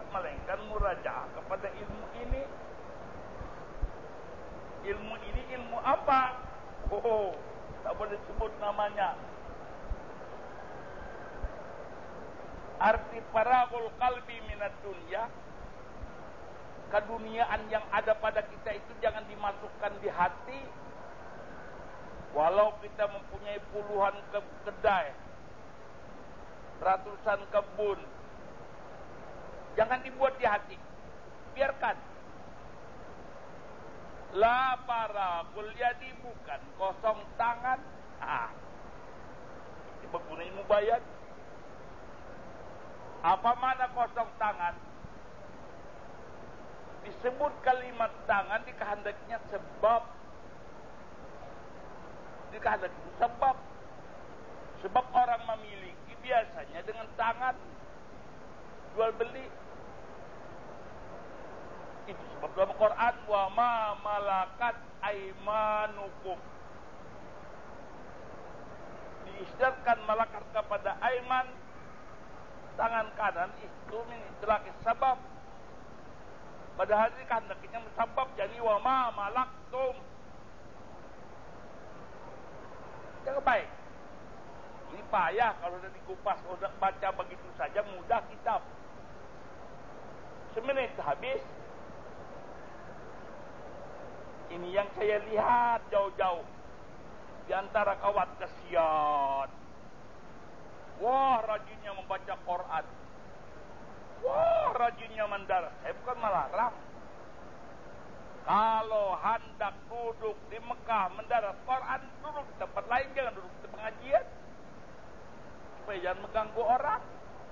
kitab, melainkan murajaah kepada ilmu ini. Ilmu ini ilmu apa? Oh, tak boleh sebut namanya. Arti faragul qalbi minad dunya, keduniaan yang ada pada kita itu jangan dimasukkan di hati. Walau kita mempunyai puluhan kedai, ratusan kebun, jangan dibuat di hati. Biarkan. La faragul yadi, bukan kosong tangan. Ini berguna ilmu bayan. Apa mana kosong tangan? Disebut kalimat tangan dikehendakinya sebab. Dikehendaki sebab. Sebab orang memiliki biasanya dengan tangan jual beli. Itu sebab dalam Quran, wa ma malakat aimanukum, diisyaratkan malakat kepada aiman, tangan kanan itu menitlakan sebab. Padahal ini kehendaknya sebab, jadi wa ma malaktum. Jangan baik. Ini payah kalau sudah dikupas, sudah baca begitu saja mudah kitab. Semenit habis. Ini yang saya lihat jauh-jauh di antara kawan kesian. Wah, rajinnya membaca Quran. Wah, rajinnya mendarat. Saya bukan melarang. Kalau hendak duduk di Mekah mendarat Quran, duduk di tempat lain, jangan duduk di pengajian. Supaya jangan mengganggu orang.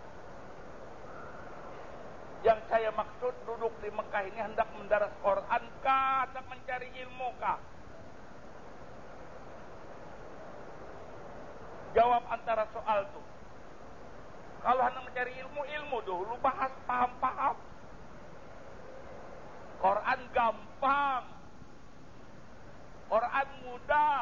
Yang saya maksud duduk di Mekah ini hendak mendarat Quran kah, hendak mencari ilmu kah? Jawab antara soal itu. Kalau hendak mencari ilmu, ilmu dulu bahas paham-paham. Quran gampang. Quran mudah.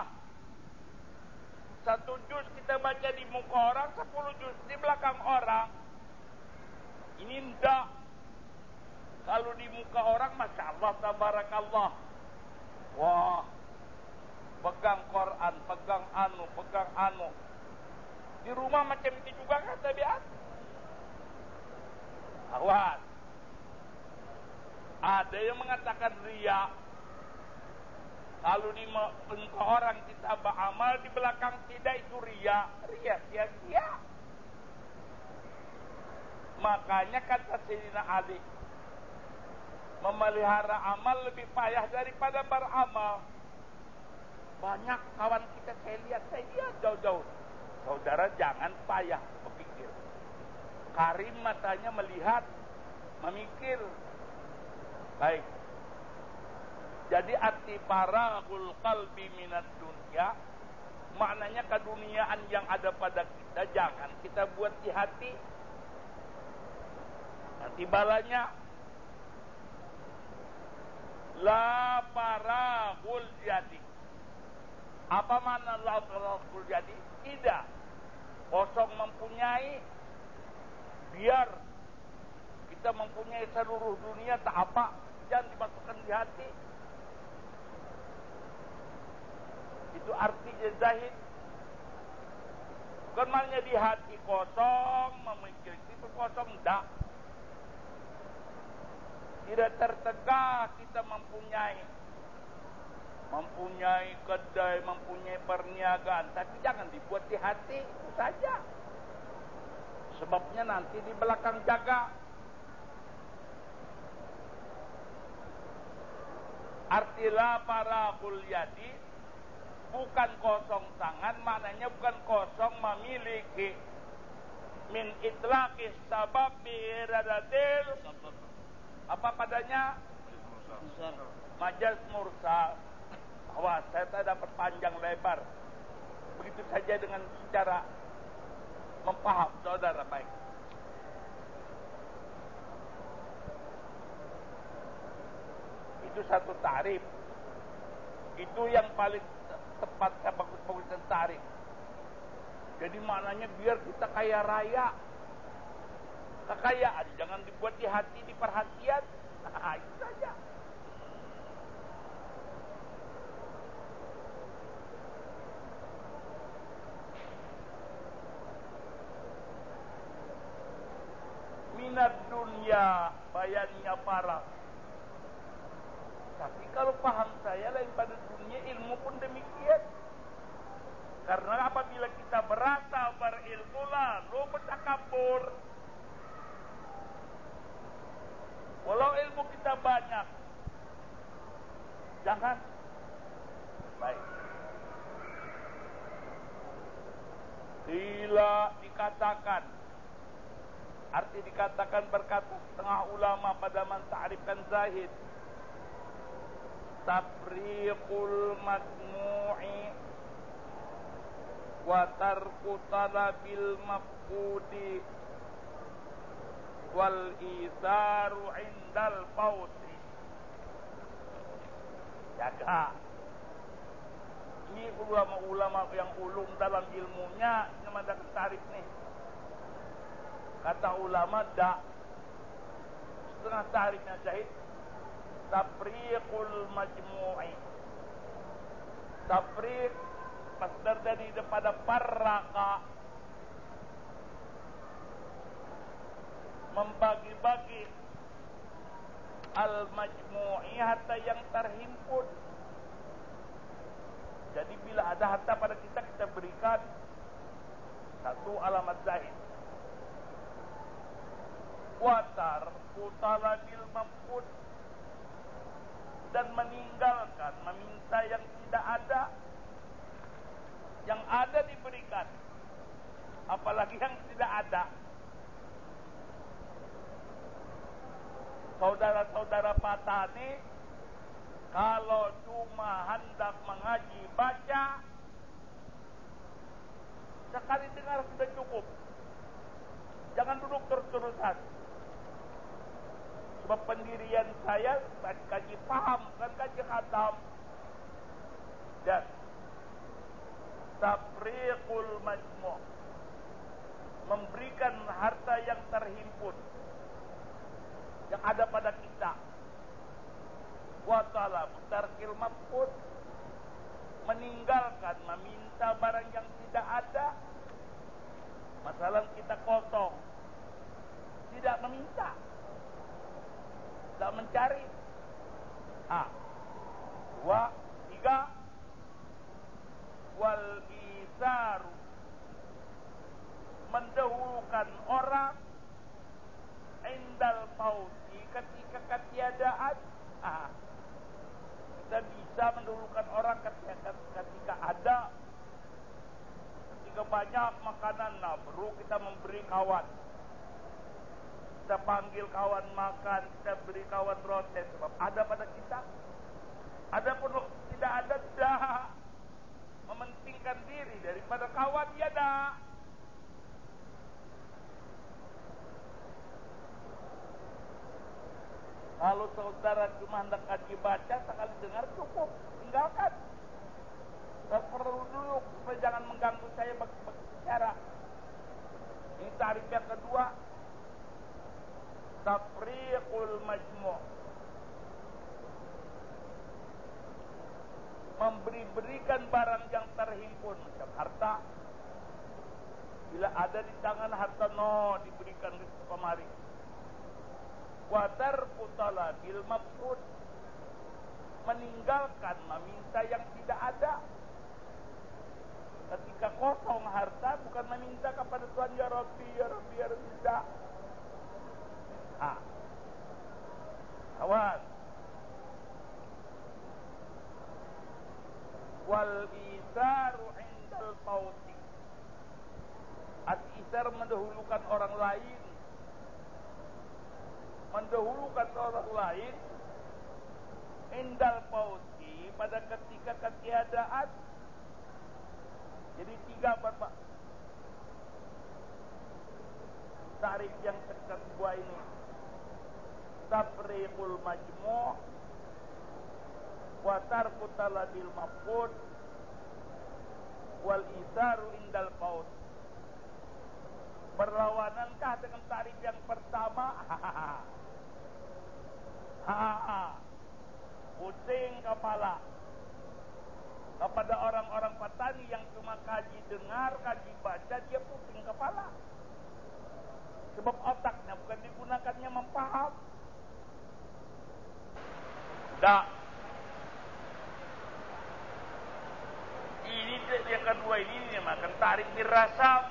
1 juz kita baca di muka orang, 10 juz di belakang orang. Ini enggak. Kalau di muka orang, Masya Allah, tabarakallah. Wah, pegang Quran, pegang anu. Di rumah macam itu juga kan tabiat. Awas. Ada yang mengatakan riya. Kalau di muka orang kita beramal, di belakang tidak, itu riya. Riya sia-sia. Makanya kata Sayyidina Ali, memelihara amal lebih payah daripada beramal. Banyak kawan kita saya lihat jauh-jauh. Saudara jangan payah berpikir. Karim matanya melihat, memikir. Baik. Jadi arti faragul qalbi minad dunya, maknanya keduniaan yang ada pada kita jangan kita buat di hati. Nanti balanya la faragul jadi. Apa makna la faragul jadi? Tidak kosong mempunyai. Biar kita mempunyai seluruh dunia tak apa, jangan dimasukkan di hati. Itu artinya zahid. Bukan maknanya di hati kosong, memikir itu kosong, tidak. Tidak tertegah kita mempunyai kedai, mempunyai perniagaan, tapi jangan dibuat di hati, itu saja. Sebabnya nanti di belakang jaga. Artilah faragul yadi, bukan kosong tangan, maknanya bukan kosong memiliki. Min itlaqis sabab bi iradatil, apa padanya? Majas mursal. Awas, saya tak dapat panjang lebar. Begitu saja dengan secara mempaham, saudara baik. Itu satu tarif. Itu yang paling tepat, saya bagus-bagusan tarif. Jadi maknanya biar kita kaya raya. Kekayaan jangan dibuat di hati, di perhatian. Nah, itu saja. Minat dunia bayannya parah. Tapi kalau paham saya lain pada dunia, ilmu pun demikian. Karena apabila kita merasa berilmu lalu bertakabur, walau ilmu kita banyak, jangan. Baik. Bila dikatakan, arti dikatakan berkata setengah ulama pada menta'rifkan zahid, tafriqul masmu'i wa tarku talabil mafqudi wal isaru indal fauti. Jaga. Ini ulama-ulama yang ulum dalam ilmunya memandang tarif nih. Kata ulama dak setengah tarifnya jahit tafriqul majmu'i. Tafriq masdar dari daripada farraqa, membagi-bagi al-majmu'i harta yang terhimpun. Jadi bila ada harta pada kita, kita berikan satu alamat zahid. Watar utalabil mafqud, dan meninggalkan, meminta yang tidak ada. Yang ada diberikan, apalagi yang tidak ada. Saudara-saudara Patani, kalau cuma hendak mengaji baca, sekali dengar sudah cukup. Jangan duduk terus-terusan. Sebab pendirian saya kaji paham, kan kaji khatam. Dan tafriqul majmu', memberikan harta yang terhimpun, yang ada pada kita. Wa talab tarkil mafqud, meninggalkan, meminta barang yang tidak ada. Masalah kita kosong, tidak meminta, tidak mencari. Dua, tiga, wal isaru, mendahulukan orang indal fauti, ketika ketiadaan. Kita bisa mendahulukan orang ketika ada, ketika banyak makanan, nah baru kita memberi kawan. Kita panggil kawan makan, kita beri kawan rotes, sebab ada pada kita. Ada pun tidak ada, tidak. Mementingkan diri daripada kawan, ya dah. Kalau saudara cuma hendak kaji baca, sekali dengar cukup, tinggalkan. Tak perlu duduk, supaya jangan mengganggu saya berbicara. Ini tarif yang kedua, tafriqul majmu', berikan barang yang terhimpun, macam harta. Bila ada di tangan harta, diberikan ke kemari. Watar putala bil mafqud, meninggalkan, meminta yang tidak ada. Ketika kosong harta, bukan meminta kepada Tuhan, ya Rabbi, ya Rabbi, ya Rabbi, tidak. Awas. Wal isaru indal fauti, al-isar mendahulukan orang lain, mendahulukan orang lain indal fauti, pada ketika ketiadaan. Jadi tiga bapak tarif yang kedua ini, tafriqul majmu', wa tarku talabil mafqud, wal isaru indal faut. Berlawanankah dengan tarif yang pertama? Pusing kepala. Kepada orang-orang petani yang cuma kaji dengar, kaji baca, dia pusing kepala. Sebab otaknya bukan digunakannya mempaham. Ini yang kedua ini makan tarif dirasa.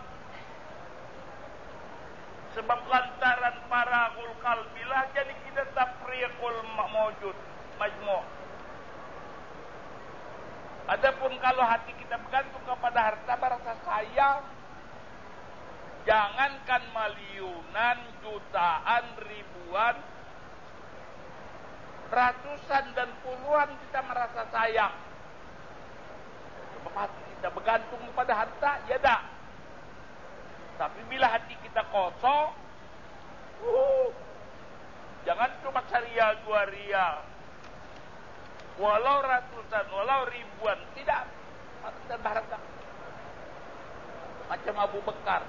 Sebab lantaran paragul kalbilah jadi kita tafriqul mawjud majmu'. Adapun kalau hati kita bergantung kepada harta berasa sayang, jangankan miliunan, jutaan, ribuan, ratusan dan puluhan kita merasa sayang. Sebab hati kita bergantung kepada harta, ya dah. Tapi bila hati kita kosong, jangan cuma serial 2 rial, walau ratusan, walau ribuan, tidak dan harta. Macam Abu Bakar,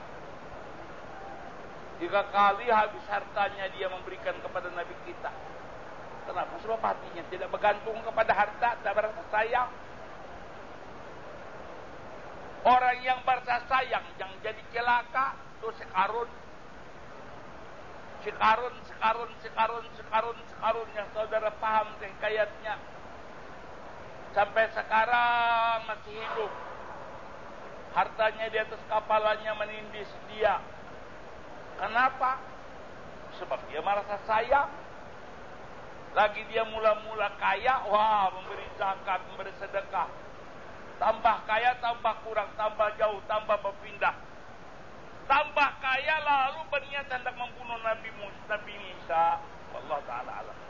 3 kali habis hartanya dia memberikan kepada Nabi kita. Kenapa? Sebab hatinya tidak bergantung kepada harta, tak berasa sayang. Orang yang berasa sayang yang jadi celaka itu sekarun yang saudara paham hikayatnya. Sampai sekarang masih hidup. Hartanya di atas kapalannya menindis dia. Kenapa? Sebab dia merasa sayang. Lagi dia mula-mula kaya, memberi zakat, memberi sedekah. Tambah kaya, tambah kurang, tambah jauh, tambah berpindah. Tambah kaya lalu berniat hendak membunuh Nabi Isa. Allah Ta'ala alam.